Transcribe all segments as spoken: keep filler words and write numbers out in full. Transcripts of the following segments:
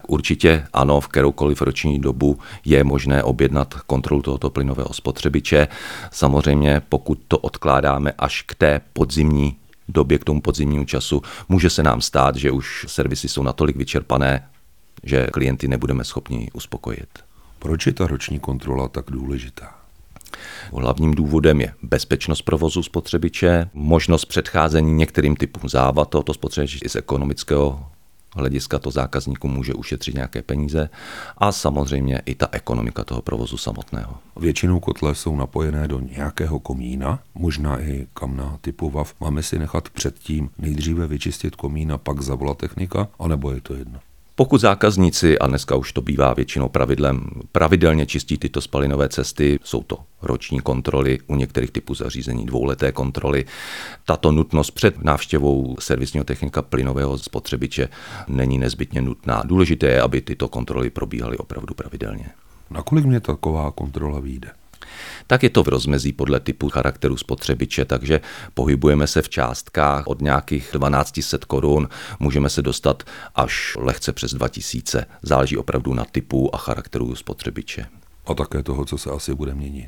Určitě ano, v kteroukoliv roční dobu je možné objednat kontrolu tohoto plynového spotřebiče. Samozřejmě pokud to odkládáme až k té podzimní době, k tomu podzimnímu času, může se nám stát, že už servisy jsou natolik vyčerpané, že klienty nebudeme schopni uspokojit. Proč je ta roční kontrola tak důležitá? Hlavním důvodem je bezpečnost provozu spotřebiče, možnost předcházení některým typům závad tohoto spotřebiče i z ekonomického hlediska to zákazníku může ušetřit nějaké peníze a samozřejmě i ta ekonomika toho provozu samotného. Většinou kotle jsou napojené do nějakého komína, možná i kamna typu V A V. Máme si nechat předtím nejdříve vyčistit komín a pak zavolat technika, anebo je to jedno? Pokud zákazníci, a dneska už to bývá většinou pravidlem, pravidelně čistí tyto spalinové cesty, jsou to roční kontroly, u některých typů zařízení dvouleté kontroly. Tato nutnost před návštěvou servisního technika plynového spotřebiče není nezbytně nutná. Důležité je, aby tyto kontroly probíhaly opravdu pravidelně. Nakolik mě taková kontrola vyjde? Tak je to v rozmezí podle typu charakteru spotřebiče, takže pohybujeme se v částkách od nějakých dvanáct set korun, můžeme se dostat až lehce přes dva tisíce. Záleží opravdu na typu a charakteru spotřebiče. A také toho, co se asi bude měnit.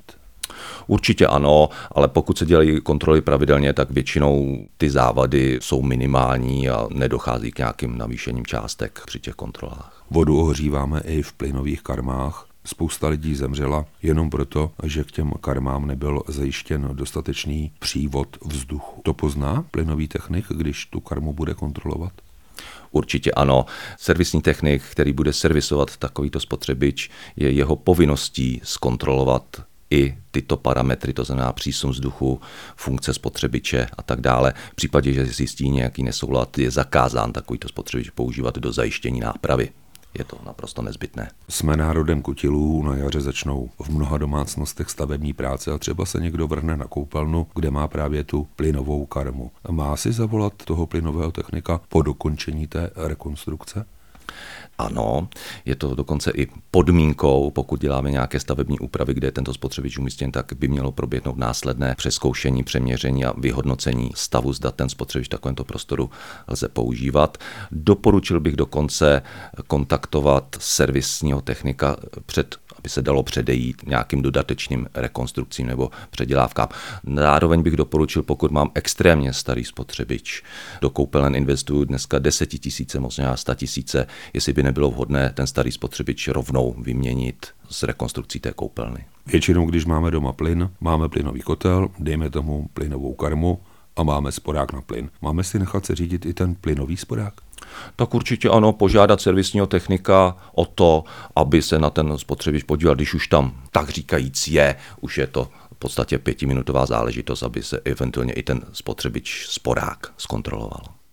Určitě ano, ale pokud se dělají kontroly pravidelně, tak většinou ty závady jsou minimální a nedochází k nějakým navýšením částek při těch kontrolách. Vodu ohříváme i v plynových karmách. Spousta lidí zemřela jenom proto, že k těm karmám nebyl zajištěn dostatečný přívod vzduchu. To pozná plynový technik, když tu karmu bude kontrolovat? Určitě ano. Servisní technik, který bude servisovat takovýto spotřebič, je jeho povinností zkontrolovat i tyto parametry, to znamená přísun vzduchu, funkce spotřebiče a tak dále. V případě, že zjistí nějaký nesoulad, je zakázán takovýto spotřebič používat do zajištění nápravy. Je to naprosto nezbytné. Jsme národem kutilů, na jaře začnou v mnoha domácnostech stavební práce a třeba se někdo vrhne na koupelnu, kde má právě tu plynovou karmu. Má si zavolat toho plynového technika po dokončení té rekonstrukce? Ano, je to dokonce i podmínkou, pokud děláme nějaké stavební úpravy, kde je tento spotřebič umístěn, tak by mělo proběhnout následné přezkoušení, přeměření a vyhodnocení stavu, zda ten spotřebič v takovémto prostoru lze používat. Doporučil bych dokonce kontaktovat servisního technika před, aby se dalo předejít nějakým dodatečným rekonstrukcím nebo předělávkám. Zároveň bych doporučil, pokud mám extrémně starý spotřebič, do koupelen investuju dneska desetitisíce, možná sta tisíce, jestli by nebylo vhodné ten starý spotřebič rovnou vyměnit s rekonstrukcí té koupelny. Většinou, když máme doma plyn, máme plynový kotel, dejme tomu plynovou karmu a máme spodák na plyn. Máme si nechat se řídit i ten plynový spodák? Tak určitě ano, požádat servisního technika o to, aby se na ten spotřebič podíval, když už tam tak říkajíc je, už je to v podstatě pětiminutová záležitost, aby se eventuálně i ten spotřebič spodák zkontroloval.